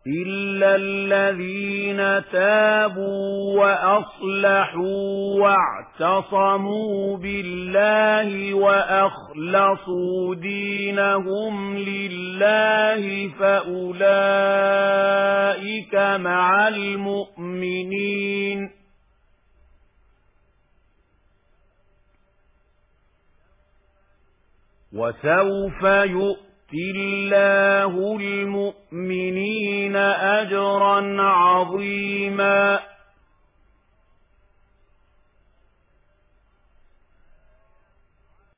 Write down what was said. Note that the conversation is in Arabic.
إِلَّا الَّذِينَ تَابُوا وَأَصْلَحُوا وَاعْتَصَمُوا بِاللَّهِ وَأَخْلَصُوا دِينَهُمْ لِلَّهِ فَأُولَئِكَ مَعَ الْمُؤْمِنِينَ وَسَوْفَ يُؤْتِ اللَّهُ الْمُؤْمِنِينَ أَجْرًا عَظِيمًا